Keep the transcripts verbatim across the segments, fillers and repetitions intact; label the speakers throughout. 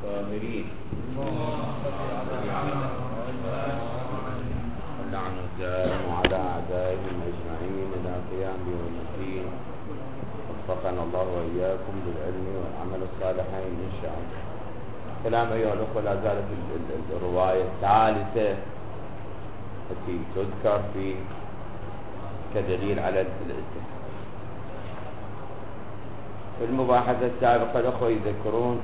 Speaker 1: الطاهرين ولعن الدائم وعلى أعدائهم أجمعين إلى قيام يوم الدين. وفقنا الله وإياكم بالعلم والعمل الصالحين إن شاء الله. كلام أيها الأخوة، لا زالت الرواية الثالثة التي تذكر في كدليل على الاستثناء. في المباحثة السابقة الأخوة يذكرون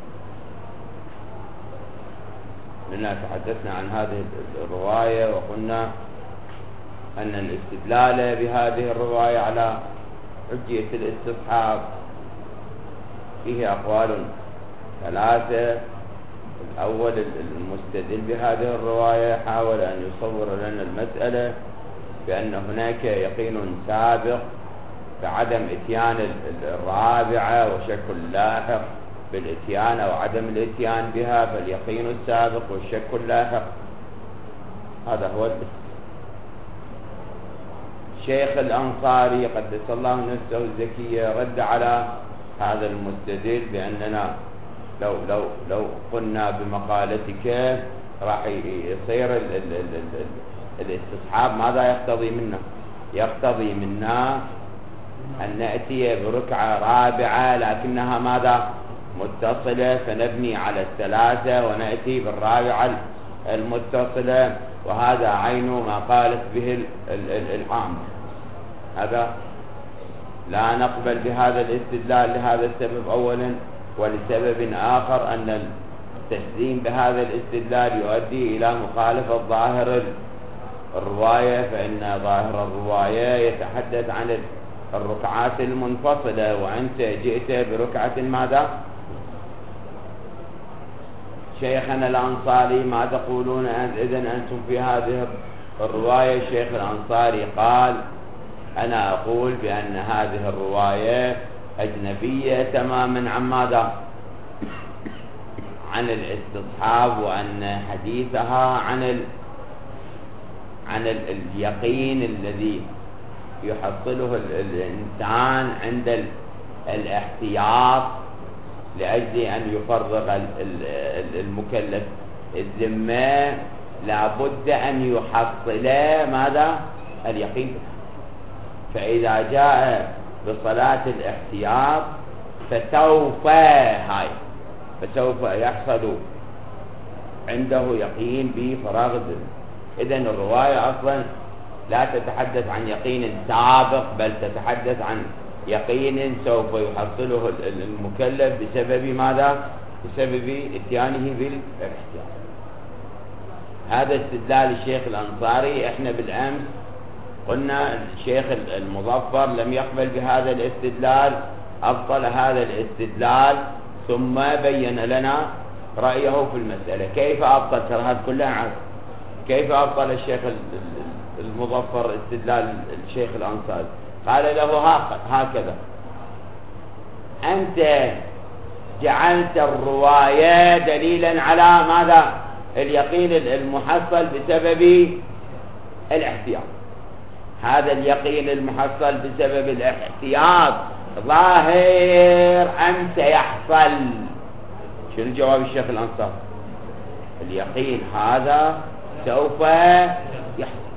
Speaker 1: لنا تحدثنا عن هذه الرواية وقلنا أن الاستدلال بهذه الرواية على حجية الاستصحاب فيه أقوال ثلاثة. الأول المستدل بهذه الرواية حاول أن يصور لنا المسألة بأن هناك يقين سابق بعدم اتيان الرابعة وشك اللاحق بالاتيان أو عدم الاتيان بها، فاليقين السابق والشك اللاحق هذا هو الاستدلال. شيخ الأنصاري قدس الله نفسه الزكية رد على هذا المستدل بأننا لو لو لو قلنا بمقالتك راح يصير ال ال ال ال الاستصحاب ماذا يقتضي منا؟ يقتضي منا أن نأتي بركعة رابعة لكنها ماذا؟ متصلة، فنبني على الثلاثة ونأتي بالرابعة المتصلة، وهذا عين ما قالت به العام. هذا لا نقبل بهذا الاستدلال لهذا السبب أولا، ولسبب آخر أن التسليم بهذا الاستدلال يؤدي إلى مخالفة ظاهر الرواية، فإن ظاهر الرواية يتحدث عن الركعات المنفصلة وأنت جئت بركعة ماذا؟ شيخنا الأنصاري ما تقولون إذن أنتم في هذه الرواية؟ الشيخ الأنصاري قال أنا أقول بأن هذه الرواية أجنبية تماما عن ماذا؟ عن الاستصحاب، وأن حديثها عن ال... عن ال... اليقين الذي يحصله الإنسان عند ال... الاحتياط لأجل أن يفرغ المكلف الذمة، لابد أن يحصل ماذا؟ اليقين. فإذا جاء بصلاة الاحتياط فسوف هاي فسوف يحصل عنده يقين بفراغ الذمة. إذن الرواية أصلا لا تتحدث عن يقين سابق، بل تتحدث عن يقين سوف يحصله المكلف بسبب ماذا؟ بسبب اتيانه بالاحتياط. هذا استدلال الشيخ الأنصاري. احنا بالأمس قلنا الشيخ المظفر لم يقبل بهذا الاستدلال، أبطل هذا الاستدلال ثم بين لنا رأيه في المسألة. كيف أبطل؟ ترى هذا كله عارف. كيف أبطل الشيخ المظفر استدلال الشيخ الأنصاري؟ قال له هكذا: أنت جعلت الرواية دليلا على ماذا؟ اليقين المحصل بسبب الاحتياط. هذا اليقين المحصل بسبب الاحتياط ظاهر أم سيحصل؟ شنو جواب الشيخ الأنصاري؟ اليقين هذا سوف يحصل.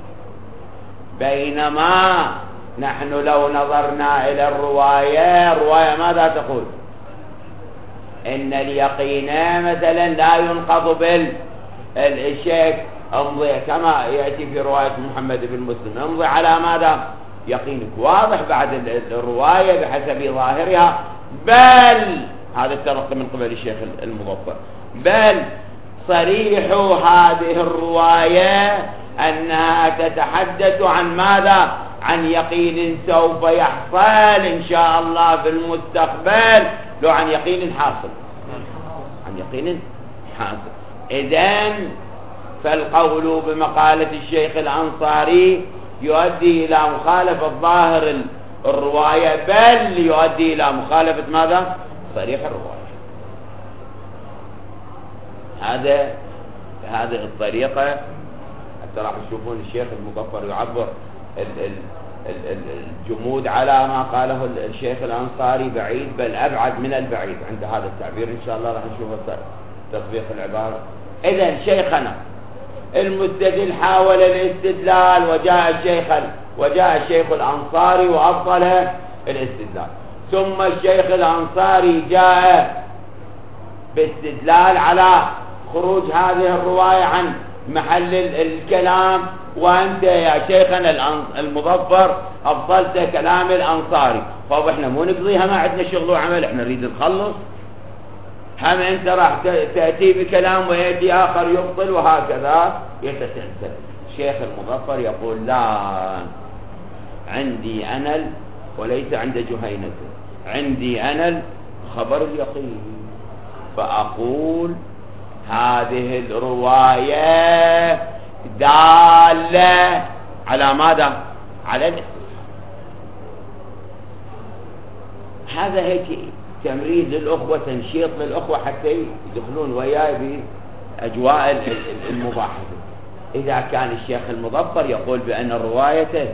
Speaker 1: بينما نحن لو نظرنا إلى الرواية، الرواية ماذا تقول؟ إن اليقين مثلا لا ينقض بالشك. امضي كما يأتي في رواية محمد بن مسلم، امضي على ماذا؟ يقينك. واضح بعد الرواية بحسب ظاهرها، بل هذا الترقي من قبل الشيخ المظفر، بل صريح هذه الرواية أنها تتحدث عن ماذا؟ عن يقين سوف يحصل إن شاء الله في المستقبل، لو عن يقين حاصل، عن يقين حاصل. إذن فالقول بمقالة الشيخ الأنصاري يؤدي إلى مخالفة ظاهر الرواية، بل يؤدي إلى مخالفة ماذا؟ صريح الرواية. هذا بهذه الطريقة حتى راح تشوفون الشيخ المظفر يعبر الجمود على ما قاله الشيخ الأنصاري بعيد، بل أبعد من البعيد عند هذا التعبير. إن شاء الله راح نشوف تطبيق العبارة. إذن شيخنا المستدل حاول الاستدلال وجاء الشيخ وجاء الشيخ الأنصاري وأبطل الاستدلال، ثم الشيخ الأنصاري جاء باستدلال على خروج هذه الرواية عن محل الكلام، وأنت يا شيخنا المظفر أبطلت كلام الأنصاري. طب احنا مو نقضيها، ما عندنا شغل وعمل، احنا نريد نخلص. هم انت راح تأتي بكلام ويأتي آخر يبطل وهكذا يتسلسل. الشيخ المظفر يقول لا، عندي أنا وليس عند جهينة، عندي أنا الخبر اليقين، فأقول هذه الرواية دالة على ماذا؟ على الاستثناء. هذا هيك تمرين للأخوة، تنشيط للأخوة حتى يدخلون وياي بأجواء المباحثة. إذا كان الشيخ المظفر يقول بأن الرواية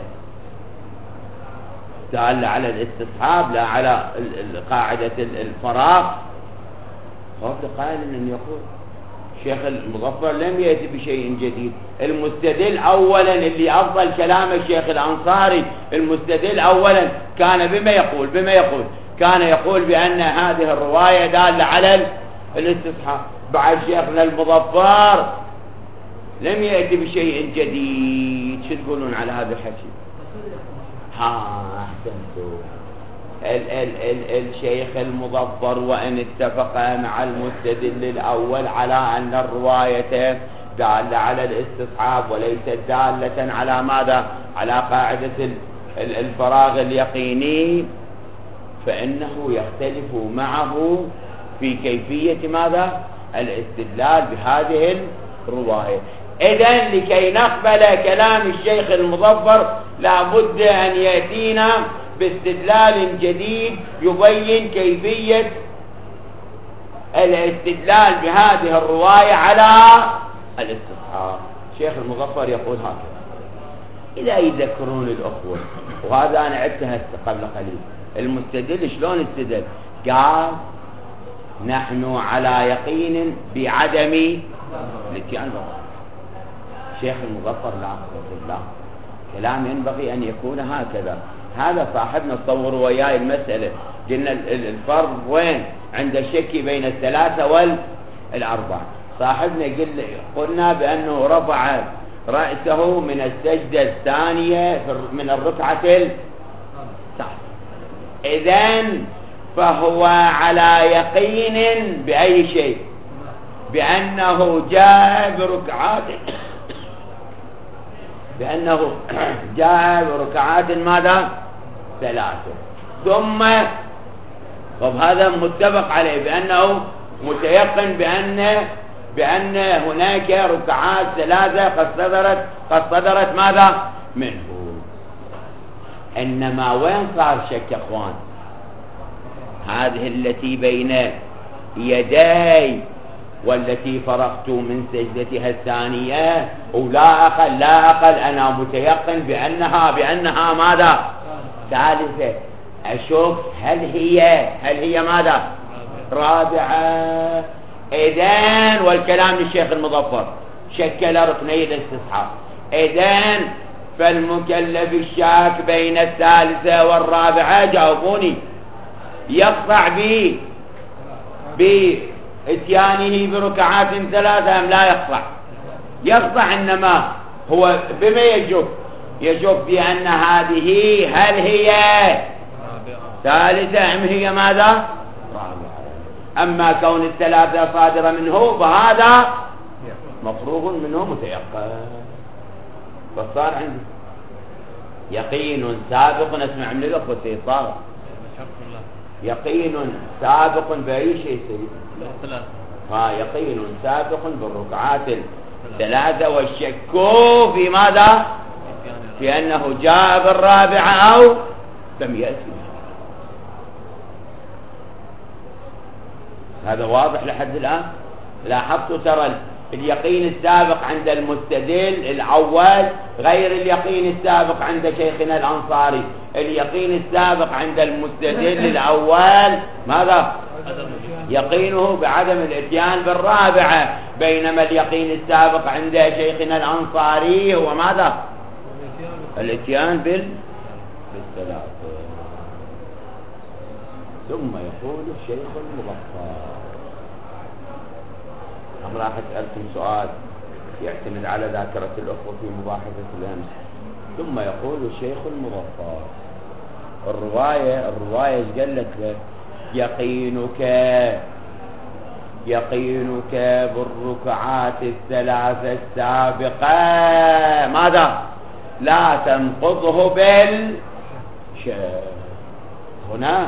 Speaker 1: دالة على الاستصحاب لا على قاعدة الفراغ، هو قائل أن يقول الشيخ المظفر لم يأتي بشيء جديد. المستدل أولا اللي أفضل كلام الشيخ الأنصاري، المستدل أولا كان بما يقول بما يقول كان يقول بأن هذه الرواية دالة على الاستصحاب. بعد شيخنا المظفر لم يأتي بشيء جديد. شو تقولون على هذا الحكي؟ ها أحسنتوا. ال ال ال الشيخ المظفر وإن اتفق مع المستدل الأول على أن الرواية دالة على الاستصحاب وليست دالة على ماذا؟ على قاعدة الفراغ اليقيني، فإنه يختلف معه في كيفية ماذا؟ الاستدلال بهذه الرواية. إذن لكي نقبل كلام الشيخ المظفر لابد أن يأتينا باستدلال جديد يبين كيفية الاستدلال بهذه الرواية على الاستصحاب. الشيخ المظفر يقول هكذا. إذا يذكرون الأخوة، وهذا أنا عدتها قبل قليل، المستدل شلون استدل؟ قال نحن على يقين بعدم الاتيان بالرأي. الشيخ المظفر لا لا كلام ينبغي أن يكون هكذا. هذا صاحبنا تصور وياي المسألة، قلنا الفرق وين؟ عند الشك بين الثلاثة والأربعة. صاحبنا قلنا بأنه رفع رأسه من السجدة الثانية من الركعة الثالثة، إذن فهو على يقين بأي شيء؟ بأنه جاء بركعات بأنه جاء بركعات ماذا؟ ثلاثة. ثم طب هذا متفق عليه بأنه متيقن بأن بأن هناك ركعات ثلاثة قد صدرت قد صدرت ماذا؟ منه. إنما وين صار شك يا اخوان؟ هذه التي بين يدي والتي فرغت من سجدتها الثانية، ولا أقل لا أقل أنا متيقن بأنها بأنها ماذا؟ ثالثة. أشوف هل هي هل هي ماذا؟ رابعة. إذن والكلام للشيخ المظفر شكل ركني الاستصحاب. إذن فالمكلف الشاك بين الثالثة والرابعة، جاوبوني، يقطع به بإتيانه بركعات ثلاثة أم لا يقطع؟ يقطع، إنما هو بما يجب يجب بأن هذه هل هي ثالثة أم هي ماذا؟ رابعة. أما كون الثلاثة صادرة منه فهذا مفروغ منه متيقن. فصار عندي يقين سابق. اسمع من الأخوة صار يقين سابق بأي شيء سيد؟ ها يقين سابق بالركعات الثلاثة، والشك في ماذا؟ في أنه جاء بالرابعة أو لم يأتي. هذا واضح لحد الآن؟ لاحظتوا ترى اليقين السابق عند المستدل الأول غير اليقين السابق عند شيخنا الأنصاري. اليقين السابق عند المستدل الأول ماذا؟ يقينه بعدم الاتيان بالرابعة، بينما اليقين السابق عند شيخنا الأنصاري هو ماذا؟ الاتيان بال بالثلاثة. ثم يقول الشيخ المظفر، أنا راح أسألكم سؤال يعتمد على ذاكرة الأخوة في مباحثة الأمس. ثم يقول الشيخ المظفر، الرواية الرواية ايش قالت لك؟ يقينك يقينك بالركعات الثلاثة السابقة ماذا؟ لا تنقضه بالشك. هنا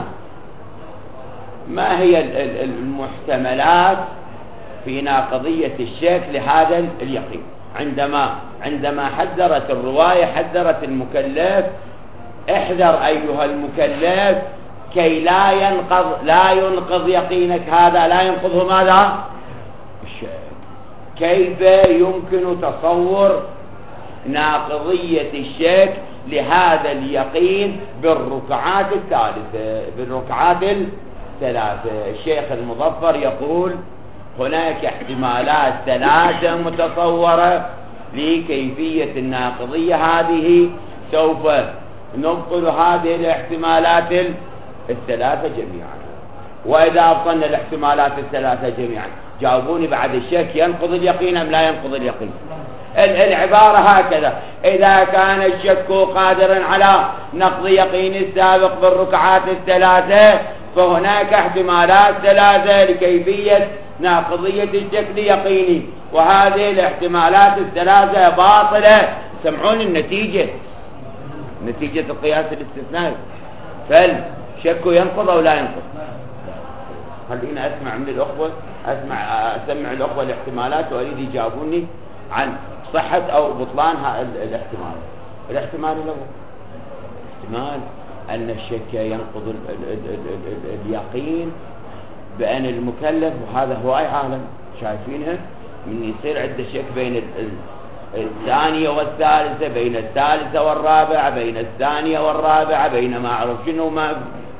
Speaker 1: ما هي المحتملات في ناقضية الشك لهذا اليقين؟ عندما عندما حذرت الرواية حذرت المكلف، احذر أيها المكلف كي لا ينقض لا ينقض يقينك هذا، لا ينقضه ماذا؟ الشك. كيف يمكن تصور ناقضية الشك لهذا اليقين بالركعات الثالثة بالركعات الثلاثة؟ الشيخ المظفر يقول هناك احتمالات ثلاثة متصورة لكيفية الناقضية هذه، سوف نبطل هذه الاحتمالات الثلاثة جميعا. وإذا أبطلنا الاحتمالات الثلاثة جميعا جاوبوني بعد الشك ينقض اليقين أم لا ينقض اليقين؟ العبارة هكذا: إذا كان الشك قادرا على نقض يقين السابق بالركعات الثلاثة فهناك احتمالات ثلاثة لكيفية ناقضية الشك ليقيني، وهذه الاحتمالات الثلاثة باطلة. سمعون النتيجة، نتيجة القياس الاستثنائي، فالشك ينقض أو لا ينقض؟ خلينا أسمع من الأخوة، أسمع أسمع الأخوة الاحتمالات وأريد يجاوبوني عن صحة أو بطلان الاحتمال. الاحتمال الأول احتمال أن الشك ينقض ال ال ال ال ال اليقين بأن المكلف، وهذا هو أي عالم شايفينها، من يصير عنده شك بين الثانية والثالثة، بين الثالثة والرابعة، بين الثانية والرابعة، بين ما أعرف شنو ما،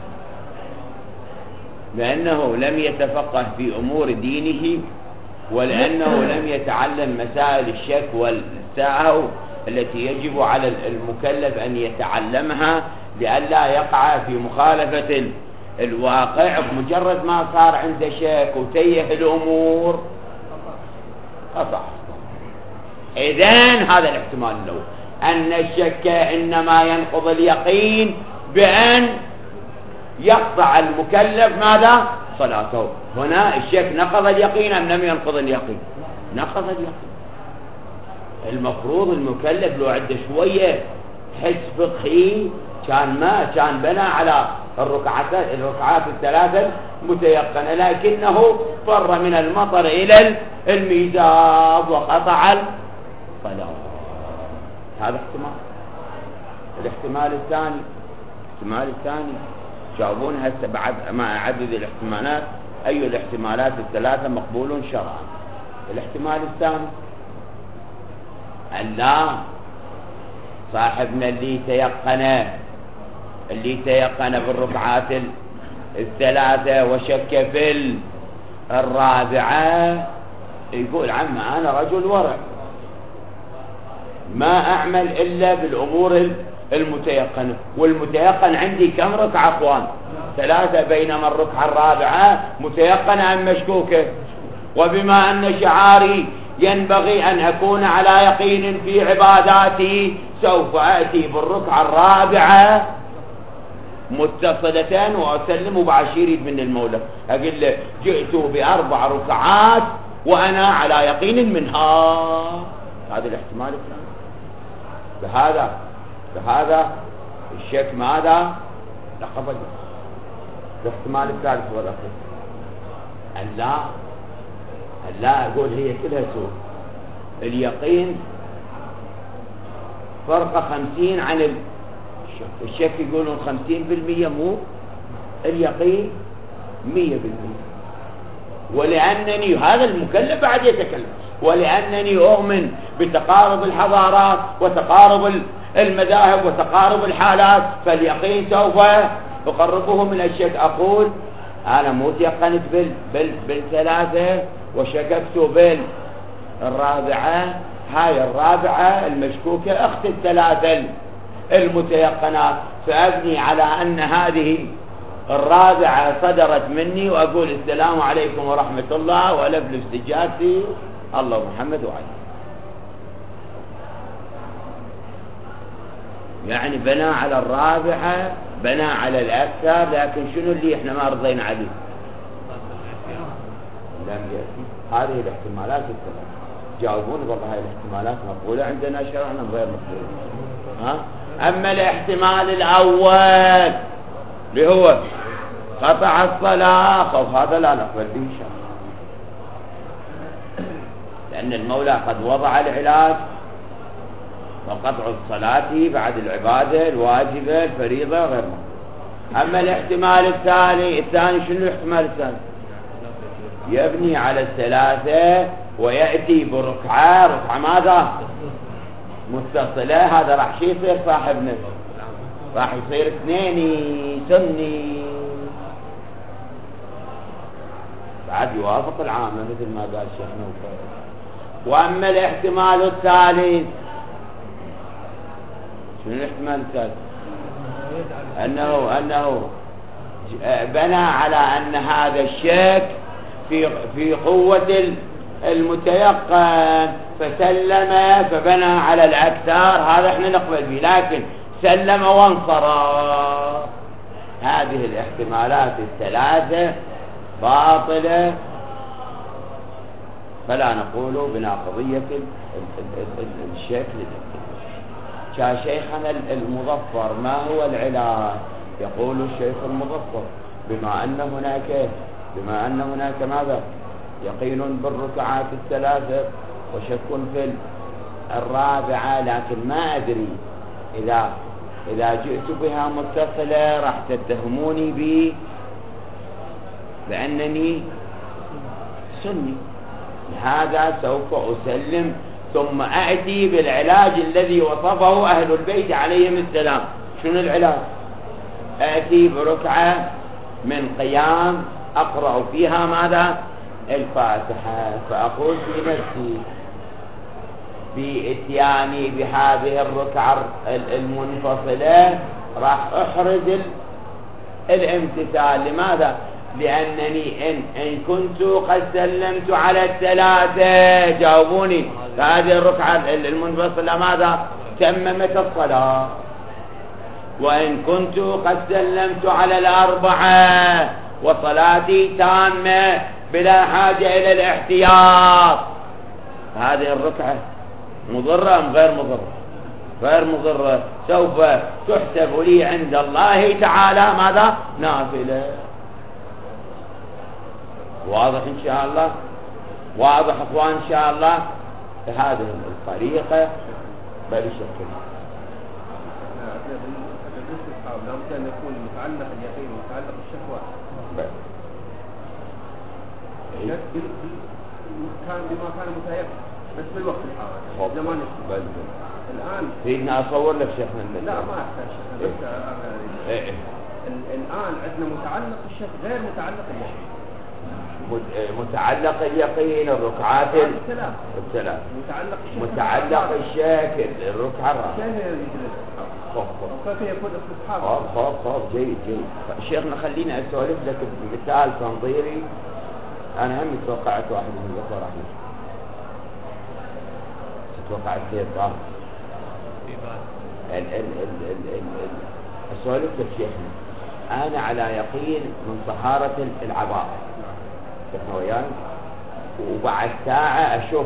Speaker 1: لأنه لم يتفقه في أمور دينه، ولأنه لم يتعلم مسائل الشك والسهو التي يجب على المكلف أن يتعلمها لئلا يقع في مخالفة الواقع. بمجرد ما صار عنده شك وتيه الأمور قطع. إذن هذا الاحتمال الأول، أن الشك إنما ينقض اليقين بأن يقطع المكلف ماذا؟ صلاته. هنا الشك نقض اليقين أم لم ينقض اليقين؟ نقض اليقين. المفروض المكلف لو عنده شوية حس فقهي كان ما كان بنى على الركعات الركعات الثلاثة متيقنة، لكنه فر من المطر إلى الميزاب وقطع الصلاة. هذا احتمال. الاحتمال الثاني الاحتمال الثاني جاوبون هسه بعد ما أعدد الاحتمالات أي الاحتمالات الثلاثة مقبول شرعا. الاحتمال الثاني أن لا صاحبنا اللي تيقن اللي تيقن بالركعات الثلاثة وشك في الرابعة يقول عم أنا رجل ورع ما أعمل إلا بالأمور المتيقنة، والمتيقن عندي كم ركعة أخوان؟ ثلاثة، بينما الركعة الرابعة متيقنة أم مشكوكة؟ وبما أن شعاري ينبغي أن أكون على يقين في عباداتي سوف أتي بالركعة الرابعة متصلتان وأسلم وبعشير يد من المولى، أقول له جئت بأربع ركعات وأنا على يقين منها. هذا الاحتمال الثاني. بهذا بهذا الشك ماذا؟ لقب. الاحتمال الثالث والأخير أن لا أن لا أقول هي كلها سوء. اليقين فرق خمسين عن الشك. الشك يقولون خمسين بالمية، مو اليقين مية بالمية. ولأنني هذا المكلف بعد يتكلم، ولأنني أؤمن بتقارب الحضارات وتقارب المذاهب وتقارب الحالات، فاليقين سوف أقربه من الشك. أقول أنا مو تيقنت بال بال بالثلاثة وشككت بالرابعة. هاي الرابعة المشكوكة أخت الثلاثة المتيقنات، فأبني على أن هذه الرابعة صدرت مني وأقول السلام عليكم ورحمة الله وألبلب سجادتي الله محمد وعلي. يعني بنى على الرابعة، بنى على الأكثر، لكن شنو اللي احنا ما رضينا عليه؟ لم يأتي هذه الاحتمالات الثلاث. جاوبوني والله هاي الاحتمالات مقبولة عندنا شرعنا غير مقبولة. ها؟ أما الاحتمال الأول اللي هو قطع الصلاة، خوف هذا لا نقبل به إن شاء الله، لأن المولى قد وضع العلاج، وقطع الصلاة بعد العبادة الواجبة الفريضة غير مقبول. أما الاحتمال الثاني، الثاني شنو الاحتمال الثاني؟ يبني على الثلاثة ويأتي بركعة، ركعة ماذا؟ متصلة. هذا راح شي يصير صاحبنا، راح يصير اثنين سني، بعد يوافق العامة مثل ما قال الشيخ نوفل. وأما الاحتمال الثالث، شنو الاحتمال الثالث؟ أنه أنه بنى على أن هذا الشك في في قوة المتيقن فسلم فبنى على الأكثر، هذا احنا نقبل به، لكن سلم وانصرف. هذه الاحتمالات الثلاثة باطلة، فلا نقول بناقضية الشكل. كان شيخنا المظفر ما هو العلاج؟ يقول الشيخ المظفر بما أن هناك بما أن هناك ماذا؟ يقين بالركعات الثلاثة وشك في الرابعة، لكن ما أدري إذا إذا جئت بها متصلة راح تتهموني بي بأنني سني، لهذا سوف أسلم ثم أأتي بالعلاج الذي وصفه أهل البيت عليهم السلام. شنو العلاج؟ أأتي بركعة من قيام أقرأ فيها ماذا؟ الفاتحة، فأقول في نفسي بإتياني بهذه الركعة المنفصلة راح أحرز الامتثال. لماذا؟ لأنني إن, إن كنت قد سلمت على الثلاثة، جاوبوني، فهذه الركعة المنفصلة ماذا؟ تممت الصلاة. وإن كنت قد سلمت على الأربعة وصلاتي تامة بلا حاجة إلى الاحتياط، هذه الركعة مضرة أم غير مضرة؟ غير مضرة، سوف تحسب لي عند الله تعالى ماذا؟ نافلة. واضح إن شاء الله؟ واضح أخوان إن شاء الله؟ بهذه الطريقة بل شكل
Speaker 2: لابد أن يكون متعلق اليقين ومتعلق الشكوى. كان بما كان متيقن بس بالوقت الحاضر زمان الآن
Speaker 1: سيدنا أصور لك شيخنا.
Speaker 2: لا ما أحتاج شيخنا، بس إيه. الآن عندنا متعلق الشك غير متعلق اليقين.
Speaker 1: متعلق اليقين الركعات
Speaker 2: الثلاث
Speaker 1: الثلاث
Speaker 2: متعلق الشك
Speaker 1: متعلق الشك الركعة
Speaker 2: كيف يكون استصحاب؟
Speaker 1: خلاص خلاص خلاص جيد جيد. شيخنا خليني أسولف لك بمثال تنظيري. أنا هم توقعت واحد من الأخوة رحمه توقعت سيد طاهر ال ال ال ال ال أسولف لك شيخنا، أنا على يقين من طهارة العباء شيخنا وياي، وبعد ساعة أشوف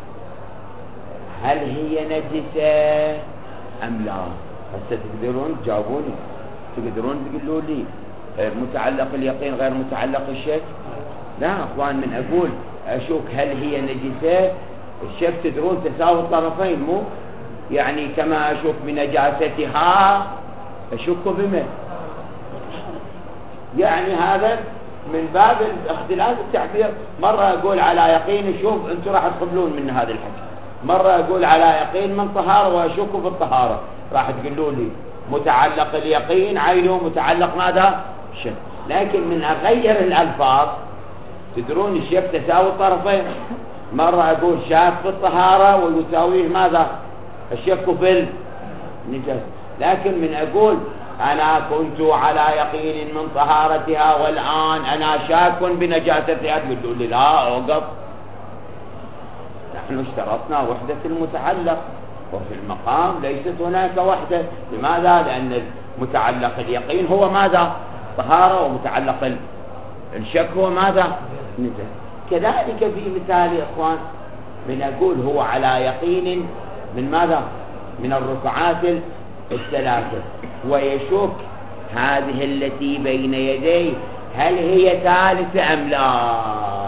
Speaker 1: هل هي نجسة أم لا. هسه تقدرون تجاوبوني، تقدرون تقولوا لي متعلق اليقين غير متعلق الشك؟ لا أخوان، من أقول أشوف هل هي نجسة، الشك تدرون تساوي الطرفين، مو يعني كما أشوف بنجاستها أشك بما، يعني هذا من باب اختلاف التعبير. مرة أقول على يقين، شوف أنتم راح تقبلون من هذا الحكي، مرة أقول على يقين من طهارة وأشك في الطهارة، راح تقولوا لي متعلق اليقين عينه متعلق ماذا؟ شك. لكن من أغير الألفاظ تدرون الشك تساوي الطرفين، مرة أقول شاك في الطهارة ويساويه ماذا؟ الشك في النجاسة. لكن من أقول أنا كنت على يقين من طهارتها والآن أنا شاك بنجاستها، تقول لي لا أوقف، نحن اشترطنا وحدة المتعلق وفي المقام ليست هناك وحدة. لماذا؟ لأن متعلق اليقين هو ماذا؟ طهارة، ومتعلق الشك هو ماذا؟ نجاسة. كذلك في مثال يا إخوان من أقول هو على يقين من ماذا؟ من الركعات الثلاثة ويشك هذه التي بين يديه هل هي ثالثة أم لا؟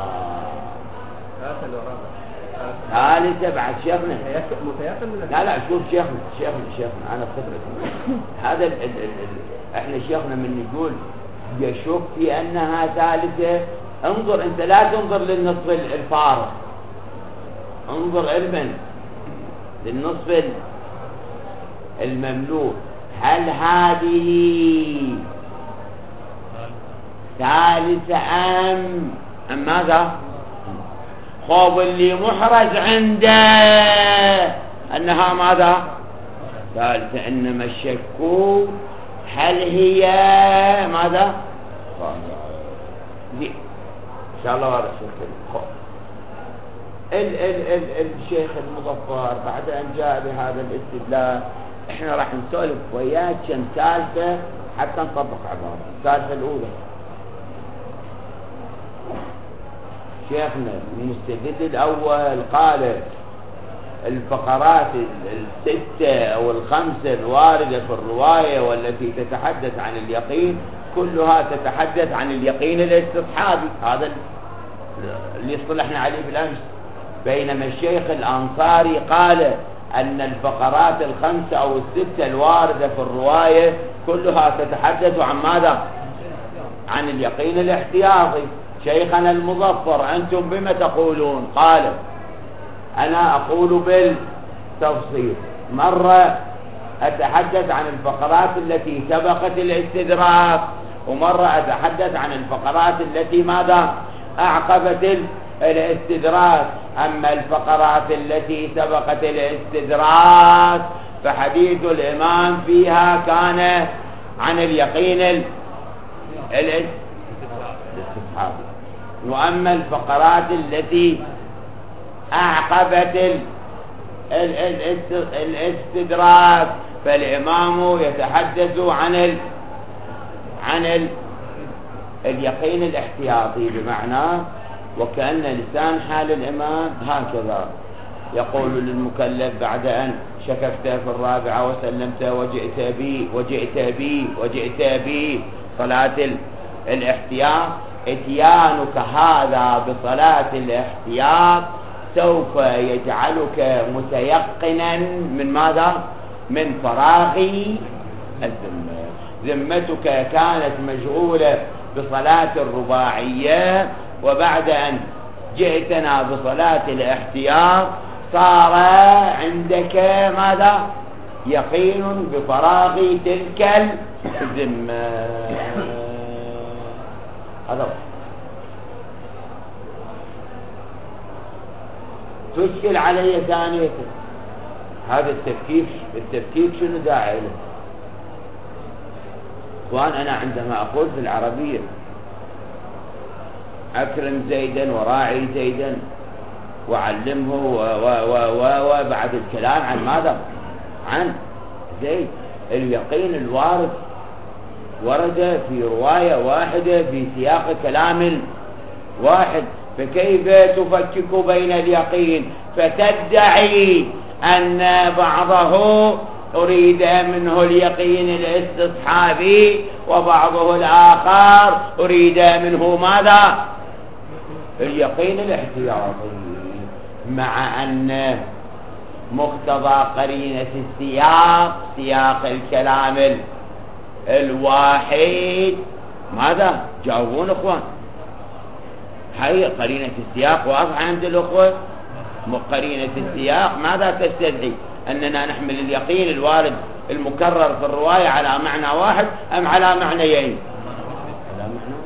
Speaker 1: ثالثة بعد شيخنا. لا لا شوف شيخنا شيخنا شيخنا أنا بفترة هذا ال ال ال احنا شيخنا من نقول يشك في أنها ثالثة، انظر أنت لا تنظر للنصف الفارغ، انظر علما للنصف المملوء، هل هذه ثالثة أم أم ماذا؟ خوف اللي محرز عنده أنها ماذا؟ ثالثة، إنما الشك هل هي ماذا؟ دي إن شاء الله هذا الشك. ال ال ال الشيخ المظفر بعد أن جاء بهذا الاستدلال احنا راح نسولف وياك كم ثالثة حتى نطبق عبارة. الثالثة الأولى شيخنا المستدل الأول قال الفقرات الستة أو الخمسة الواردة في الرواية والتي تتحدث عن اليقين كلها تتحدث عن اليقين الاستصحابي، هذا اللي اصطلحنا عليه بالأمس. بينما الشيخ الأنصاري قال أن الفقرات الخمسة أو الستة الواردة في الرواية كلها تتحدث عن ماذا؟ عن اليقين الاحتياطي. شيخنا المظفر أنتم بما تقولون؟ قال أنا أقول بالتفصيل، مرة أتحدث عن الفقرات التي سبقت الاستدراك، ومرة أتحدث عن الفقرات التي ماذا؟ أعقبت الاستدراك. أما الفقرات التي سبقت الاستدراك فحديث الإمام فيها كان عن اليقين الاستدراك، وأما الفقرات التي أعقبت الاستدراك فالإمام يتحدث عن ال عن ال اليقين الاحتياطي، بمعنى وكأن لسان حال الإمام هكذا يقول للمكلف بعد أن شكفت في الرابعة وسلمت وجئت بي وجئت بي وجئت بي صلاة الاحتياط، اتيانك هذا بصلاة الاحتياط سوف يجعلك متيقنا من ماذا؟ من فراغ الذمة. ذمتك كانت مشغولة بصلاة الرباعية، وبعد أن جئتنا بصلاة الاحتياط صار عندك ماذا؟ يقين بفراغ تلك الذمة. هذا تشكل علي ثانية هذا التفكيك. التفكيك شنو داعي له؟ اخوان أنا عندما أقول في العربية أكرم زيدا وراعي زيدا وعلمه وبعد الكلام عن ماذا؟ عن زيد. اليقين الوارد ورد في رواية واحدة في سياق كلام واحد، فكيف تفكك بين اليقين فتدعي أن بعضه أريد منه اليقين الاستصحابي وبعضه الآخر أريد منه ماذا؟ اليقين الاحتياطي، مع أن مقتضى قرينة السياق سياق الكلام الواحد ماذا؟ جاوبون اخوان، هي قرينة السياق واضحة عند الأخوة. قرينة السياق ماذا تستدعي؟ أننا نحمل اليقين الوارد المكرر في الرواية على معنى واحد أم على معنيين؟ على معنى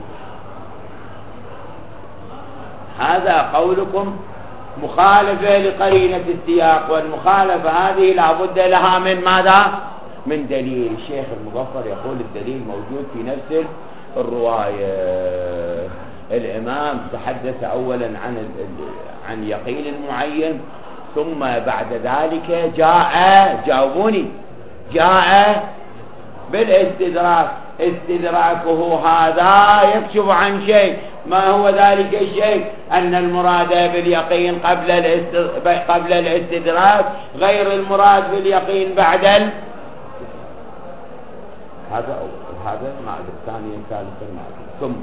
Speaker 1: هذا قولكم مخالفة لقرينة السياق، والمخالفة هذه لابد لها من ماذا؟ من دليل. الشيخ المظفر يقول الدليل موجود في نفس الرواية. الإمام تحدث أولا عن عن يقين معين، ثم بعد ذلك جاء جاوبوني جاء بالاستدراك. استدراكه هذا يكشف عن شيء، ما هو ذلك الشيء؟ أن المراد باليقين قبل قبل الاستدراك غير المراد باليقين بعد ال... هذا أول، هذا المعذر. ثانيا ثالثا المعذر. ثم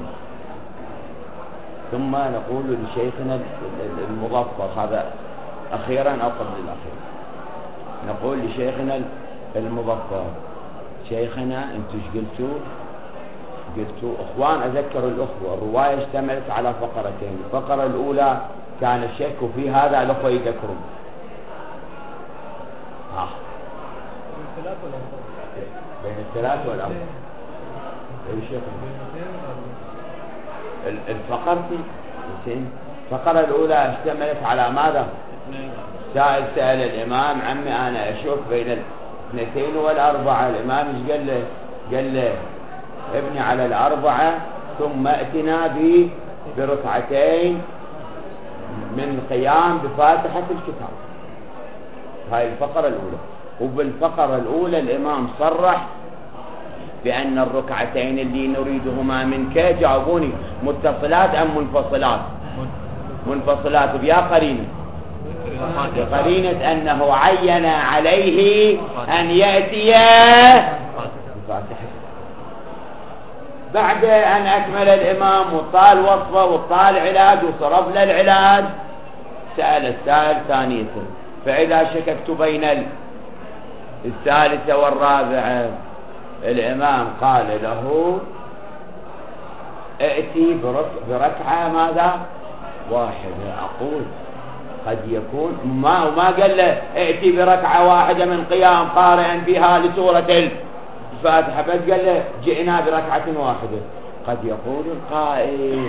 Speaker 1: ثم نقول لشيخنا المظفر، هذا أخيرا أو قبل الأخير، نقول لشيخنا المظفر: شيخنا انتم ايش قلتوا؟ قلتوا اخوان، اذكر الاخوه الروايه اشتملت على فقرتين. الفقره الاولى كان الشك في هذا، الاخوه يذكرون. ها بين الثلاث والاربع. اي شيخ الفقرتين الفقره الاولى اشتملت على ماذا؟ سائل سأل الامام: عمي انا اشك بين اثنتين والأربعة. الإمام ايش قال له؟ قال له: ابني على الأربعة ثم ائتنا بركعتين من قيام بفاتحة الكتاب. هاي الفقرة الأولى. وبالفقرة الأولى الإمام صرح بأن الركعتين اللي نريدهما منك، جاوبوني، متصلات أم منفصلات؟ منفصلات. بيا قرينة بقرينة أنه عين عليه أن يأتي بفاتحة. بعد أن أكمل الإمام وطال وصفه وطال علاج وصرف للعلاج، سأل السائل ثانية: فإذا شككت بين الثالثة والرابعة، الإمام قال له: ائتي بركعة ماذا؟ واحدة. أقول قد يكون ما وما قال له ائتي بركعة واحدة من قيام قارئا فيها لسورة الفاتحة، بس قال له جئنا بركعة واحدة. قد يقول القائل: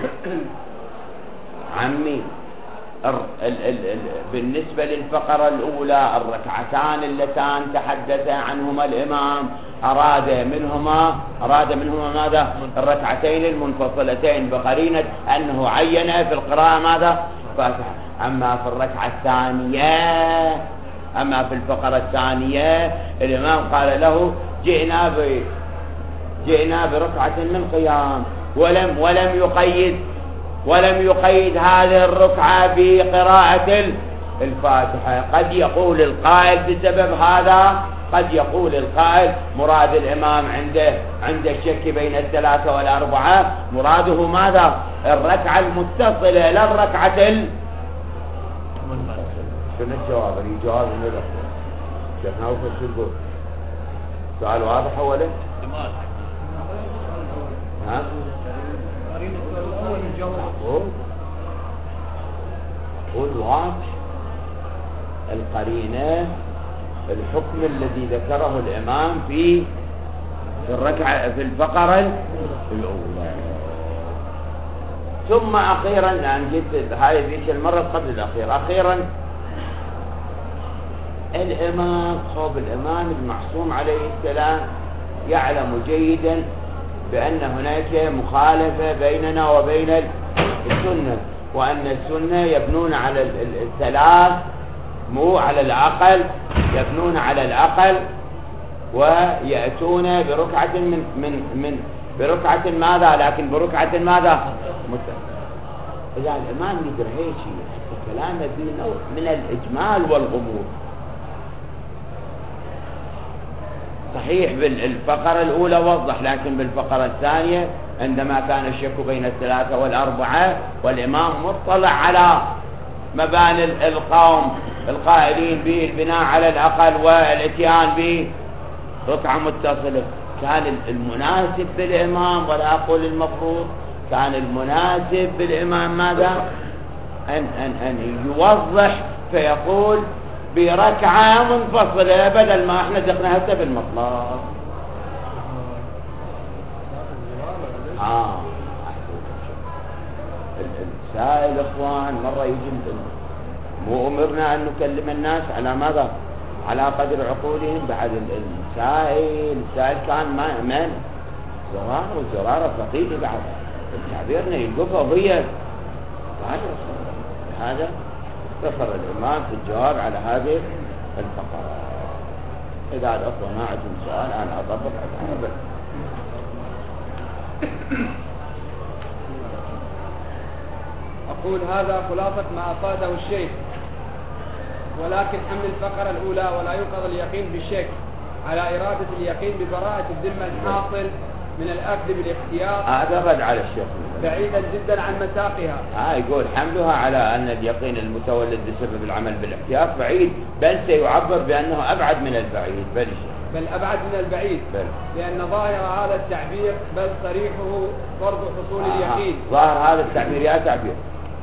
Speaker 1: عمي ال ال ال ال بالنسبة للفقرة الأولى الركعتان اللتان تحدث عنهما الإمام أراد منهما أراد منهما ماذا؟ الركعتين المنفصلتين، بقرينة أنه عين في القراءة ماذا؟ فاتحة. أما في الركعة الثانية أما في الفقرة الثانية الإمام قال له: جئنا ب جئنا بركعة من قيام، ولم ولم يقيد ولم يقيد هذه الركعة بقراءة الفاتحة. قد يقول القائل بسبب هذا، قد يقول القائل مراد الإمام عنده عند الشك بين الثلاثة والأربعة مراده ماذا؟ الركعة المتصلة لا الركعة ال شنو الجواب؟ الجواب من الأخوة شيخ نوفل شو تقول؟ سؤال واضح ولا؟ ها؟ قول واضح. القرينة الحكم الذي ذكره الإمام في في الركعة في الفقرة الأولى. ثم أخيرا الآن جيت هاي ذيك المرة قبل الأخير، أخيرا الإمام خوب الإمام المعصوم عليه السلام يعلم جيدا بأن هناك مخالفة بيننا وبين السنة، وأن السنة يبنون على الثلاث مو على الأقل، يبنون على الأقل ويأتون بركعة من من من بركعة ماذا؟ لكن بركعة ماذا؟ إذا الإمام يقدر هيك الكلام من الإجمال والغموض. صحيح بالفقرة الأولى وضح، لكن بالفقرة الثانية عندما كان الشك بين الثلاثة والأربعة والإمام مطلع على مباني القوم القائلين به البناء على الأقل والاتيان به ركعة متصلة، كان المناسب بالإمام، ولا أقول المفروض، كان المناسب بالإمام ماذا؟ أن, أن, أن يوضح فيقول بركعة منفصلة بدل ما احنا دقنا هسه بالمطلق. آه سائل اخوان مرة يجي مو امرنا ان نكلم الناس على ماذا؟ على قدر عقولهم. بعد السائل السائل كان ما من زرار وزرار فقير بعد تعبيرنا يلقفه هي هذا اختصر الامام في الجواب على هذه الفقرة. اذا الاخوة ما عندهم سؤال انا اضبط على
Speaker 2: أقول هذا خلاصة ما أفاده الشيخ، ولكن حمل الفقرة الأولى ولا ينقض اليقين بالشك على إرادة اليقين ببراءة الذمة الحاصل من الأخذ بالاختيار
Speaker 1: هذا رد على الشيخ
Speaker 2: بعيدا جدا عن مساقها.
Speaker 1: ها يقول حملها على أن اليقين المتولد بسبب العمل بالاحتياط بعيد، بل سيعبر بأنه أبعد من البعيد. بل
Speaker 2: بل أبعد من البعيد بل. لأن ظاهر هذا التعبير بل صريحه فرض حصول آه اليقين.
Speaker 1: ظاهر هذا التعبير يا تعبير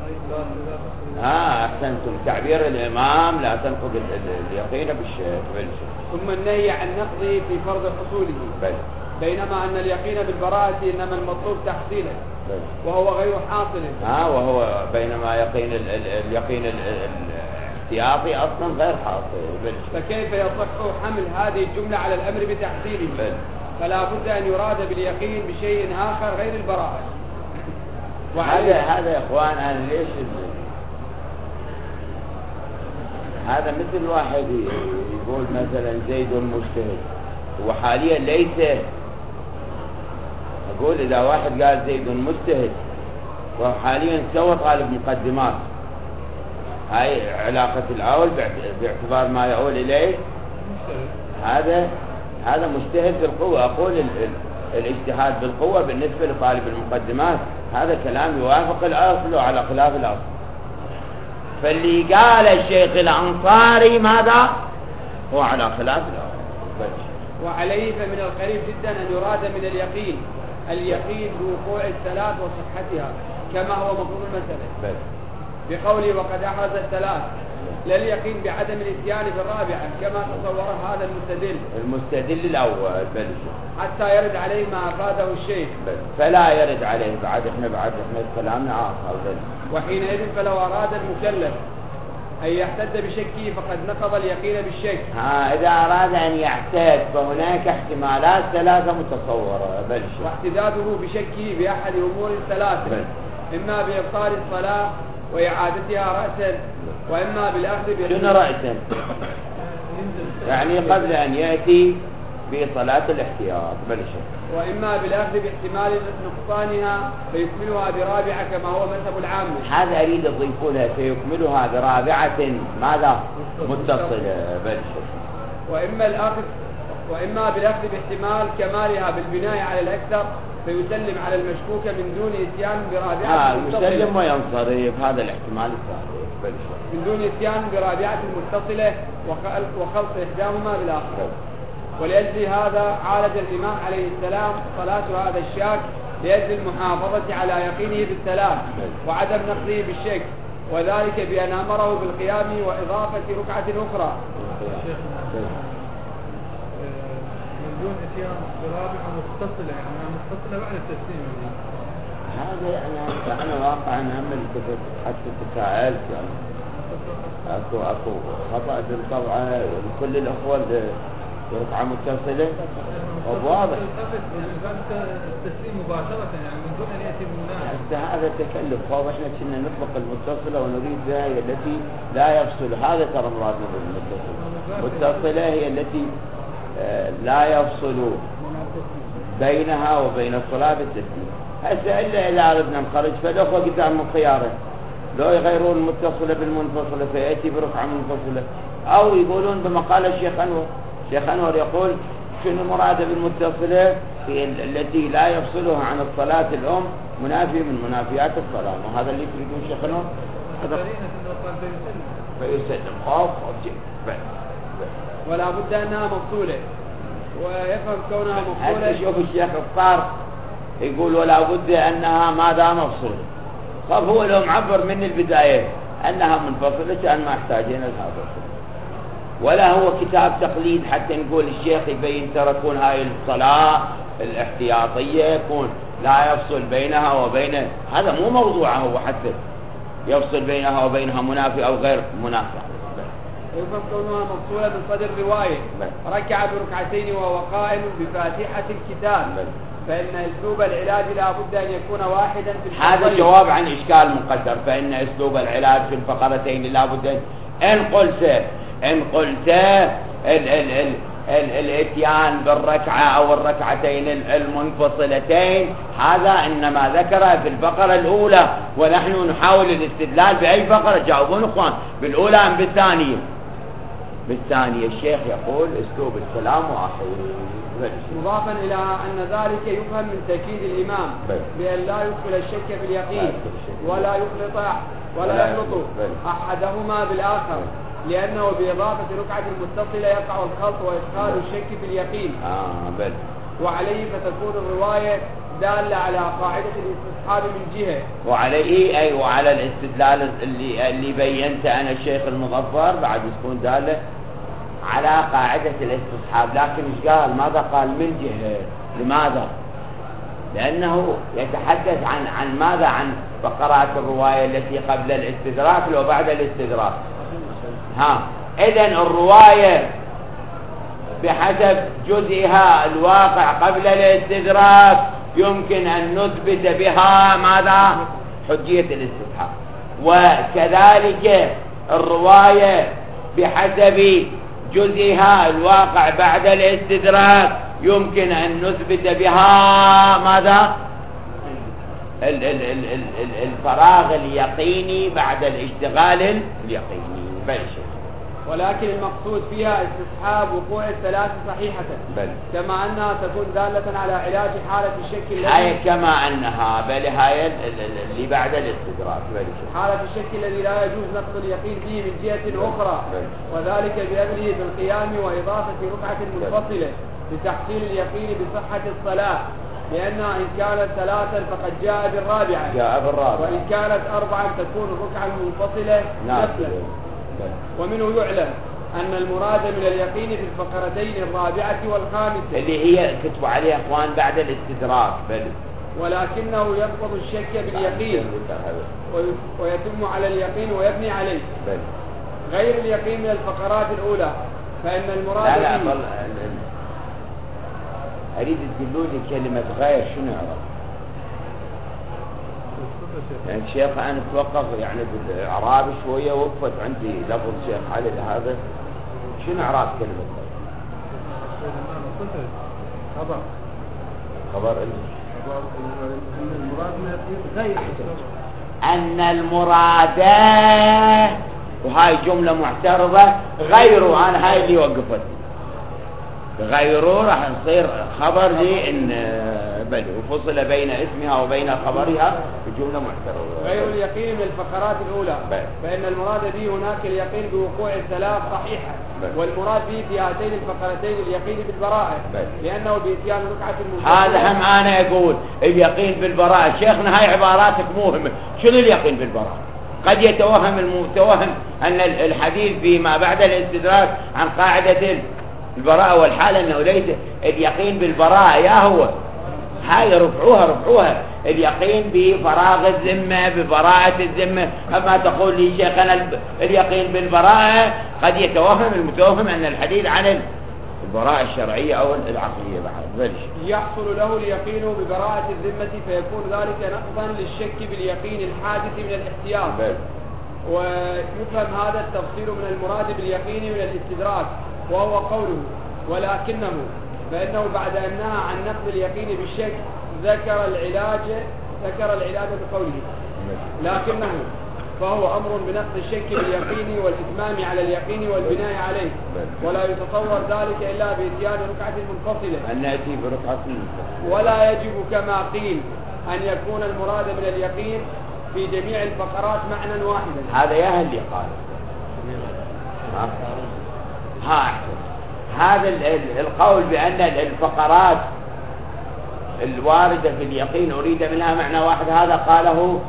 Speaker 1: ها أحسنتم، تعبير الإمام لا تنقض اليقين بالشك.
Speaker 2: ثم النهي عن نقضه في فرض حصوله
Speaker 1: بل.
Speaker 2: بينما أن اليقين بالبراءة إنما المطلوب تحصيله بل. وهو غير حاصل.
Speaker 1: ها وهو بينما يقين ال ال اليقين الاحتياطي أصلا غير حاصل. بل.
Speaker 2: فكيف يصح حمل هذه الجملة على الأمر بتحصيله؟ بل. فلا بد أن يراد باليقين بشيء آخر غير البراءة.
Speaker 1: وهذا هذا يا إخوان أنا ليش هذا مثل واحد يقول مثلا زيد مجتهد، وحاليا ليس. أقول إذا واحد قال زيد مجتهد وحاليا سوى طالب مقدمات، هاي علاقة الأول باعتبار ما يقول إليه هذا هذا مجتهد بالقوة. أقول ال ال الاجتهاد بالقوة بالنسبة لطالب المقدمات هذا كلام يوافق الأصل وعلى خلاف الأصل. فاللي قال الشيخ الأنصاري ماذا هو على خلاف الأصل.
Speaker 2: وعليه فمن القريب جدا أن يراد من اليقين اليقين بوقوع الثلاث وصحتها كما هو مفهوم المسألة بقوله وقد أحرز الثلاث، لا اليقين بعدم الاتيان في الرابعة كما تصوره هذا المستدل
Speaker 1: المستدل الأول بل.
Speaker 2: حتى يرد عليه ما أفاده الشيخ
Speaker 1: بل. فلا يرد عليه بعد احنا بعد احنا كلامنا آخر.
Speaker 2: وحينئذ فلو أراد المكلف أن يحتد بشكه فقد نقض اليقين بالشك.
Speaker 1: ها إذا أراد أن يحتد فهناك احتمالات ثلاثة متصورة. بل.
Speaker 2: واحتداده بشكه بأحد أمور ثلاثة بل. إما بإبطال الصلاة وإعادتها رأسا، وإما بالأخذ
Speaker 1: شنو رأسا؟ يعني قبل أن يأتي بصلاة الاحتياط بل.
Speaker 2: وإما بالأخذ باحتمال نقصانها فيكملها برابعة كما هو مذهب العامة.
Speaker 1: هذا أريد أضيف لها فيكملها برابعة ماذا؟ متصلة بل.
Speaker 2: وإما الأخذ وإما بالأخذ باحتمال كمالها بالبناء على الأكثر فيسلم على المشكوك من دون إتيان برابعة
Speaker 1: آه يسلم وينصرف. هذا الاحتمال الثاني
Speaker 2: من دون إتيان برابعة متصلة وخلط إحداهما بالآخر. ولأجل هذا عالج الإمام عليه السلام صلاة هذا الشاك لأجل المحافظة على يقينه بالثلاث وعدم نقضه بالشك، وذلك بأن أمره بالقيام وإضافة ركعة أخرى
Speaker 3: من دون إتيان برابعة متصلة، يعني متصلة بعد التسليم.
Speaker 1: هذا يعني أنا واقع أهم الكتب حتى تساءلت يعني أكو أكو خطأ بالطبعة كل الأخوة ركعة متصلة وواضح
Speaker 3: التسليم مباشرة يعني من دون أن يأتي
Speaker 1: من هذا تكلف. واضح إحنا كنا نطلق المتصلة ونريد بها هي التي لا يفصل. هذا ترى مرادنا بالمتصلة. متصلة هي التي لا يفصل بينها وبين الصلاة بالتسليم. هسه إلا إذا أردنا نخرج فالأخوة قدام الخيارين، لو يغيرون المتصلة بالمنفصلة فيأتي بركعة منفصلة، أو يقولون بمقال الشيخ أنور. الشيخ أنور يقول شنو المراد بالمتصلة؟ هي التي لا يفصلها عن الصلاة الأم منافي من منافيات الصلاة، وهذا اللي يريدون الشيخ أنور فيسلم خوف
Speaker 2: ولا بد أنها مفصولة ويفهم كونها مفصولة.
Speaker 1: هل تشوف الشيخ الصار يقول ولا بد أنها ماذا مفصولة؟ طب هو لو معبر من البداية أنها منفصلة كان ما احتاجين لهذا، ولا هو كتاب تقليد حتى نقول الشيخ يبين تركون هاي الصلاة الاحتياطية يكون لا يفصل بينها وبين هذا مو موضوعه هو حتى يفصل بينها وبينها منافي أو غير منافع.
Speaker 2: ويفهم كونها مفصولة من صدر الرواية. ركع بركعتين وهو قائم بفاتحة الكتاب، فإن أسلوب العلاج لا بد أن يكون واحدا في الفقرتين.
Speaker 1: هذا جواب عن إشكال مقدر. فإن أسلوب العلاج في الفقرتين لا بد إن قلت إن قلت ال ال ال ال الاتيان بالركعة أو الركعتين المنفصلتين، هذا إنما ذكر في الفقرة الأولى، ونحن نحاول الاستدلال بأي فقرة. جاوبون إخوان، بالأولى أم بالثانية؟ بالثانية. الشيخ يقول أسلوب الكلام وآخره.
Speaker 2: مضافا إلى أن ذلك يفهم من تأكيد الإمام بأن لا يدخل الشك في اليقين ولا يخلط ولا يخلط أحدهما بالآخر، لأنه بإضافة ركعة المتصلة يقع الخلط وإدخال الشك في اليقين.
Speaker 1: آه بل.
Speaker 2: وعليه فتكون الرواية دالة على قاعدة الاستصحاب من جهة،
Speaker 1: وعليه أي وعلى الاستدلال اللي اللي بينت أنا الشيخ المظفر بعد تكون دالة على قاعدة الاستصحاب. لكن ايش قال؟ ماذا قال من جهة؟ لماذا؟ لأنه يتحدث عن عن ماذا؟ عن فقرات الرواية التي قبل الاستدراك وبعد الاستدراك. ها إذن الرواية بحسب جزئها الواقع قبل الاستدراك يمكن أن نثبت بها ماذا؟ حجية الاستسحاب. وكذلك الرواية بحسب جزئها الواقع بعد الاستدراك يمكن أن نثبت بها ماذا؟ ال ال ال ال الفراغ اليقيني بعد الاشتغال اليقيني. بلش.
Speaker 2: ولكن المقصود فيها استصحاب وقوع الثلاث صحيحة، بل كما أنها تكون دالة على علاج حالة الشك.
Speaker 1: هاي كما أنها بل هاي اللي بعد الاستدراك.
Speaker 2: حالة الشك الذي لا يجوز نقض اليقين فيه من جهة أخرى، وذلك بأمره بالقيام وإضافة ركعة منفصلة لتحصيل اليقين بصحة الصلاة، لأنها إن كانت ثلاثا فقد جاء بالرابعة،
Speaker 1: جاء بالرابعة.
Speaker 2: وإن كانت أربعا تكون الركعة المنفصلة نفلا. ومنه يعلم أن المراد من اليقين في الفقرتين الرابعة والخامسة
Speaker 1: اللي هي كتبوا عليها أخوان بعد الاستدراك، بل
Speaker 2: ولكنه يرفض الشك باليقين ويتم على اليقين ويبني عليه، بل غير اليقين من الفقرات الأولى. فإن المراد
Speaker 1: لا لا بل... أريد تقولوا لي كلمة غير شنو يعرف؟ يعني الشيخ أنا توقف يعني بالإعراب شوية، وقفت عندي لفظ شيخ علي هذا. شنو إعراب كلمة
Speaker 3: خبر؟
Speaker 1: خبر
Speaker 3: غير
Speaker 1: أن المراد، وهاي جملة معترضة، غيره. أنا هاي اللي وقفت غيره راح نصير خبر لي إن بل وفصل بين اسمها وبين خبرها بجملة معترضة.
Speaker 2: غير اليقين من الفقرات الأولى، بل. فإن المراد به هناك اليقين بوقوع الثلاث صحيحة، بل. والمراد به في هاتين الفقرتين اليقين بالبراءة، بل. لأنه بإتيان ركعة المنفصلة.
Speaker 1: هذا هم أنا أقول اليقين بالبراءة. شيخنا هاي عباراتك موهمة. شنو اليقين بالبراءة؟ قد يتوهم المتوهم أن الحديث فيما بعد الاستدراك عن قاعدة البراءة والحالة أنه ليس اليقين بالبراءة. يا هو هاي رفعوها رفعوها اليقين بفراغ الذمة ببراءة الذمة. أما تقول لي شيخنا اليقين بالبراءة، قد يتوهم المتوهم أن الحديث عن البراءة الشرعية أو العقلية بعد. بلش
Speaker 2: يحصل له اليقين ببراءة الذمة، فيكون ذلك نقضا للشك باليقين الحادث من الاحتياط. بل. ويفهم هذا التفصيل من المراد باليقين من الاستدراك، وهو قوله ولكنه، فإنه بعد أن نهى عن نقض اليقين بالشك ذكر العلاج ذكر العلاج بقوله لكنه، فهو أمر بنقض الشك باليقين والإتمام على اليقين والبناء عليه، ولا يتصور ذلك إلا بإتيان ركعة منفصلة،
Speaker 1: أن نأتي بركعة منفصلة.
Speaker 2: ولا يجب كما قيل أن يكون المراد من اليقين في جميع الفقرات معنى واحدا.
Speaker 1: هذا يا هل قال ها ها أحسن. هذا القول بأن الفقرات الواردة في اليقين أريد منها معنى واحد، هذا قاله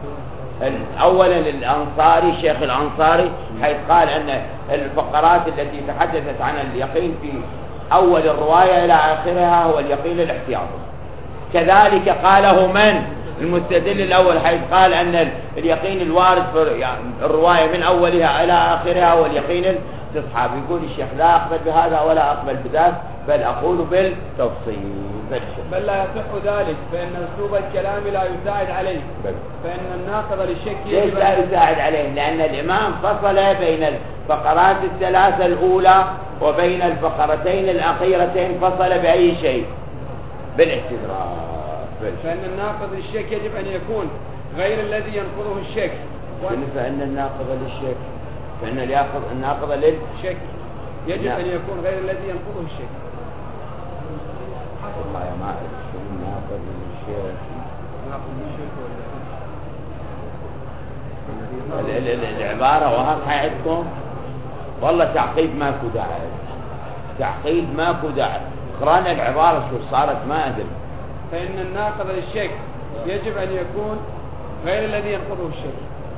Speaker 1: أولا الأنصاري، شيخ الأنصاري، حيث قال أن الفقرات التي تحدثت عن اليقين في أول الرواية إلى آخرها هو اليقين الاحتياطي. كذلك قاله من؟ المستدل الأول حيث قال أن اليقين الوارد في يعني الرواية من أولها إلى آخرها هو اليقين الاستصحاب. يقول الشيخ لا أقبل بهذا ولا أقبل بذاك، بل أقول بالتفصيل.
Speaker 2: بل لا يصح ذلك، فإن أسلوب الكلام لا يساعد عليه.
Speaker 1: بل.
Speaker 2: فإن الناقض للشك
Speaker 1: ليش لا يساعد عليه؟ لأن الإمام فصل بين الفقرات الثلاثة الأولى وبين الفقرتين الأخيرتين، فصل بأي شيء؟ بالاحتضار.
Speaker 2: فإن الناقض للشك يجب أن يكون غير الذي ينقضه الشك.
Speaker 1: فإن الناقض للشك فإن الياقض الناقض للشك
Speaker 2: يجب أن يكون غير الذي ينقضه الشك.
Speaker 1: والله يا ما أعرف شو الناقض للشك. العبارة واضحة عندكم؟ والله تعقيد ماكو داعي، تعقيد ماكو داعي. قرانا العبارة شو صارت ما أدري.
Speaker 2: فإن الناقض للشك يجب أن يكون غير الذي ينقضه الشك.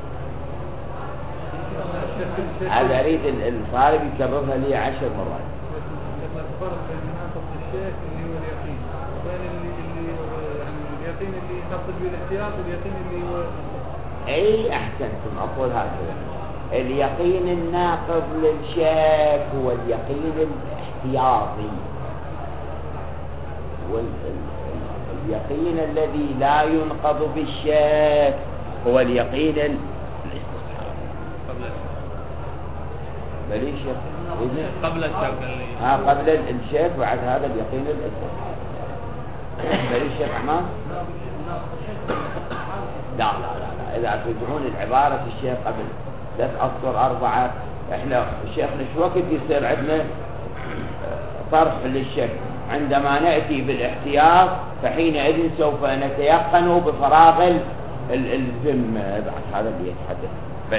Speaker 1: هذا أريد الطالب يكررها لي عشر مرات.
Speaker 3: الفرق بين الناقض للشك اللي هو اليقين وبين اللي يعني اليقين اللي ينقض بالاحتياط واليقين اللي هو
Speaker 1: أي أحسنتم أقول هكذا. اليقين الناقض للشك هو اليقين الاحتياطي، واليقين الذي لا ينقض بالشك هو اليقين الاستصحاب. بليش
Speaker 4: قبل الشك
Speaker 1: ها قبل الشك بعد هذا اليقين الاستصحاب. بليش يا رحمن؟ لا لا لا إذا تدرون العبارة الشيخ قبل ثلاث أسطر أربعة، إحنا الشيخنا شو وقت يصير عندنا طرح للشك؟ عندما نأتي بالاحتياط فحينئذ سوف نتيقن بفراغ الذمة. بعد هذا اللي يتحدث. بل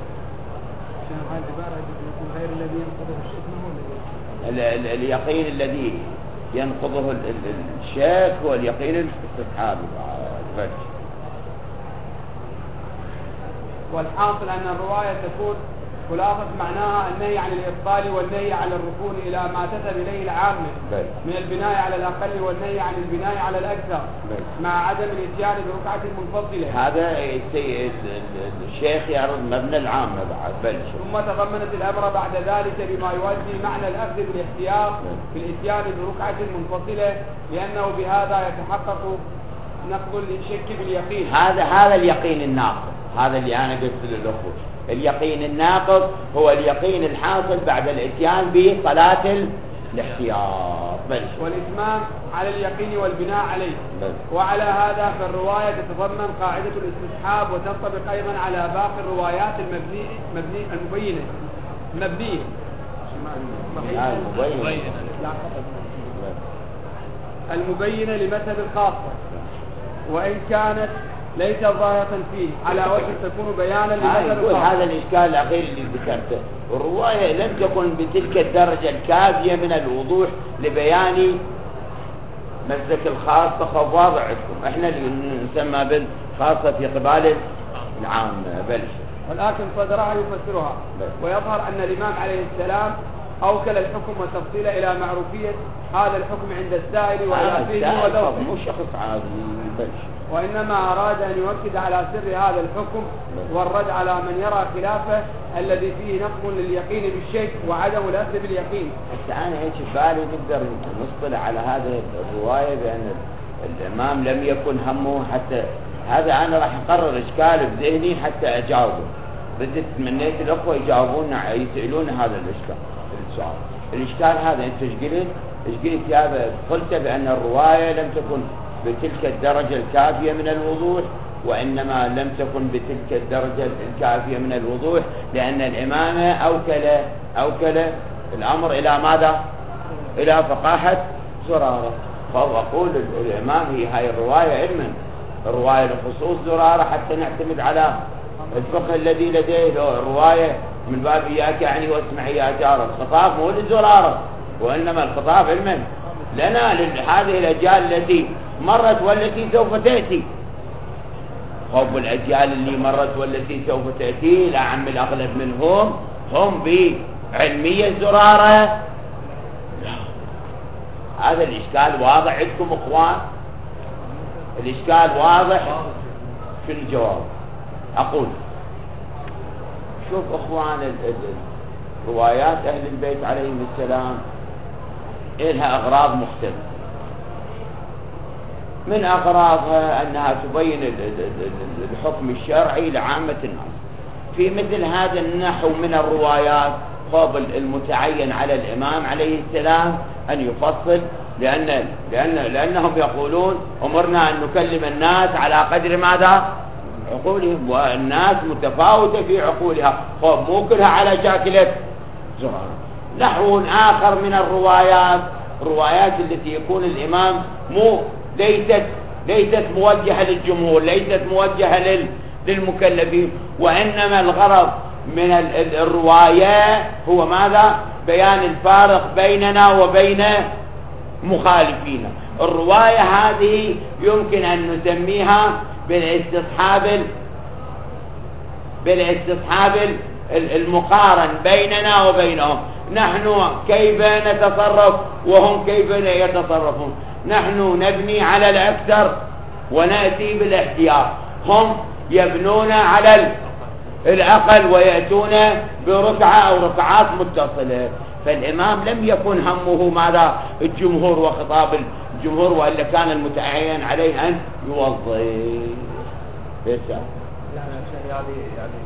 Speaker 3: غير الذي ينقضه الشك.
Speaker 1: اليقين الذي ينقضه الشك هو اليقين الاستصحابي. بل
Speaker 2: والحاصل أن الرواية تكون خلاصة معناها النهي عن الإبطال والنهي عن الركون إلى ما تذهب إليه العامة من البناء على الأقل والنهي عن البناء على الأكثر مع عدم الاتيان بركعة منفصلة.
Speaker 1: هذا الشيخ يعرض مبنى العامة بعد. بل
Speaker 2: ثم تضمنت الأمر بعد ذلك بما يؤدي معنى الأخذ بالاحتياط في الاتيان بركعة منفصلة، لأنه بهذا يتحقق نقض الشك باليقين.
Speaker 1: هذا هذا اليقين الناقض، هذا اللي أنا قلت للأخوة. اليقين الناقض هو اليقين الحاصل بعد الاتيان بصلاة الاحتياط.
Speaker 2: والإتمام على اليقين والبناء عليه.
Speaker 1: بل.
Speaker 2: وعلى هذا فالرواية تتضمن قاعدة الاستصحاب وتنطبق أيضا على باقي الروايات المبنية مبني المبينة مبنية المبينة لمذهب الخاصة، وإن كانت ليس ظاهرة فيه على وجه تكون بيانا لمذهب الخاصة.
Speaker 1: هذا الإشكال الأخير اللي ذكرته، الرواية لم تكن بتلك الدرجة الكافية من الوضوح لبيان مسلك الخاصة خواضع عندكم. احنا اللي نسمى بالخاصة في قبال العام. بل
Speaker 2: ولكن صدرها يفسرها. ويظهر أن الإمام عليه السلام أوكل الحكم والتفصيل إلى معروفية هذا الحكم عند السائل ويافيه وذوقه،
Speaker 1: مو شخص عادي. بل
Speaker 2: وإنما أراد أن يؤكد على سر هذا الحكم والرد على من يرى خلافه الذي فيه نقض لليقين بالشك وعدم الأخذ باليقين.
Speaker 1: حتى أنا هيك بالي نقدر نصطلح على هذه الرواية بأن الإمام لم يكن همه حتى هذا. أنا راح أقرر إشكال بذهني حتى أجاوبه. بدت منيت الأخوة يجاوبونا يسألون هذا الإشكال السؤال. الإشكال هذا أنت إيش قلت؟ إيش قلت يا قلت بأن الرواية لم تكن بتلك الدرجة الكافية من الوضوح، وإنما لم تكن بتلك الدرجة الكافية من الوضوح لأن الإمام أوكل أوكل الأمر إلى ماذا؟ إلى فقاحة زرارة. فأقول الإمام هي هاي الرواية علما الرواية لخصوص زرارة حتى نعتمد على الفقه الذي لديه. الرواية من باب إياك يعني واسمع يا جار، الخطاب مو لزرارة وإنما الخطاب علما لنا لهذه الأجيال التي مرت والتي سوف تأتي. خوف الأجيال اللي مرت والتي سوف تأتي لا عم الأغلب منهم هم بعلمية زرارة. هذا الإشكال واضح عندكم أخوان؟ الإشكال واضح في الجواب. أقول شوف أخوان ال ال روايات أهل البيت عليهم السلام إلها أغراض مختلفة. من أغراضها أنها تبين الحكم الشرعي لعامة الناس. في مثل هذا النحو من الروايات خاب المتعين على الإمام عليه السلام أن يفصل، لأن لأن لأنهم يقولون أمرنا أن نكلم الناس على قدر ماذا؟ عقولهم، والناس متفاوتة في عقولها، خب مو كلها على شاكلة زرار. نحو آخر من الروايات، الروايات التي يكون الإمام مو ليست ليست موجهة للجمهور، ليست موجهة لل للمكلفين، وإنما الغرض من الرواية هو ماذا؟ بيان الفارق بيننا وبين مخالفينا. الرواية هذه يمكن أن نسميها بالاستصحاب بالاستصحاب المقارن بيننا وبينهم. نحن كيف نتصرف وهم كيف يتصرفون. نحن نبني على الأكثر ونأتي بالاحتياط، هم يبنون على الأقل ويأتون بركعة أو ركعات متصلة. فالإمام لم يكن همه ماذا؟ الجمهور وخطاب الجمهور، وإلا كان المتعين عليه أن يوظف. ليس
Speaker 5: يعني شيء يعني يعني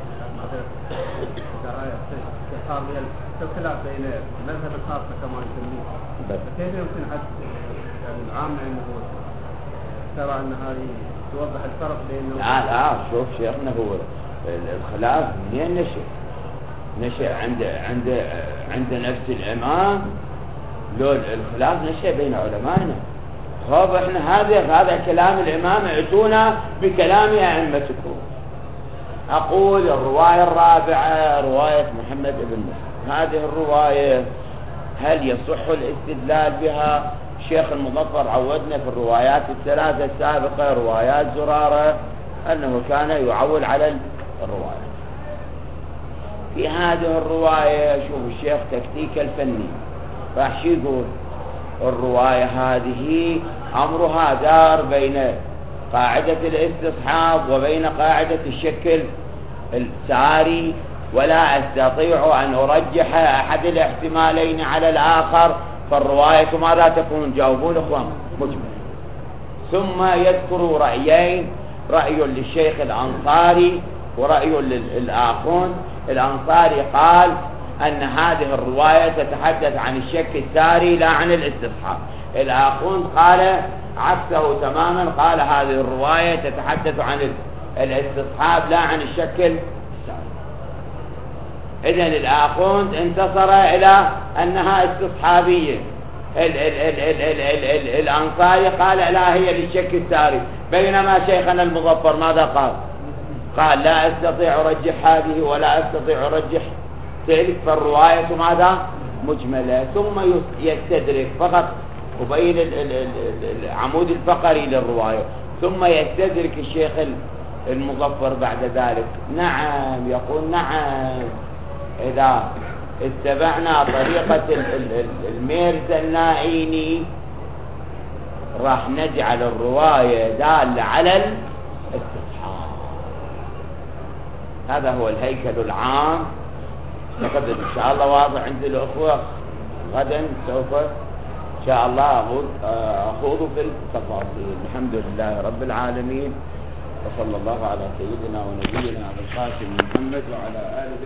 Speaker 5: صار من الخلاف بين المذهب الخاصة كما يسميه، كيف يمكن حد يعني العام انه ترى ان هذه توضح الفرق بين
Speaker 1: لا لا شوف شيخنا، هو الخلاف منين نشأ؟ نشأ عند عند عند نفس الإمام، لو الخلاف نشأ بين علمائنا. خب احنا هذا هذا كلام الإمام، ائتونا بكلام أئمتكم. أقول الرواية الرابعة رواية محمد بن مسلم. هذه الرواية هل يصح الاستدلال بها؟ الشيخ المظفر عودنا في الروايات الثلاثة السابقة روايات زرارة أنه كان يعول على الرواية. في هذه الرواية شوف الشيخ تكتيك الفني راح شو يقول؟ الرواية هذه أمرها دار بين قاعدة الاستصحاب وبين قاعدة الشكل الساري، ولا أستطيع أن أرجح أحد الاحتمالين على الآخر، فالرواية ماذا تكون؟ جاوبون أخوان مجمل. ثم يذكر رأيين، رأي للشيخ الأنصاري ورأي للآخرون. الأنصاري قال أن هذه الرواية تتحدث عن الشك الساري لا عن الاستصحاب. الآخرون قال عكسه تماما، قال هذه الرواية تتحدث عن الاستصحاب لا عن الشك الساري. إذن الآخرون انتصر إلى أنها استصحابية. ال ال ال ال ال ال ال الأنصاري قال لا هي للشك الساري، بينما شيخنا المظفر ماذا قال؟ قال لا أستطيع أرجح هذه ولا أستطيع أرجح تلك، فالرواية ماذا؟ مجملة. ثم يستدرك فقط وبين العمود الفقري للرواية، ثم يستدرك الشيخ المظفر بعد ذلك. نعم يقول نعم، إذا اتبعنا طريقة الميرزا النائيني راح نجعل الرواية دالة على الاستصحاب. هذا هو الهيكل العام. لقد إن شاء الله واضح عند الأخوة، غدا سوف إن شاء الله أخوض في التفاصيل. الحمد لله رب العالمين، وصلى الله على سيدنا ونبينا أبي القاسم محمد وعلى آله.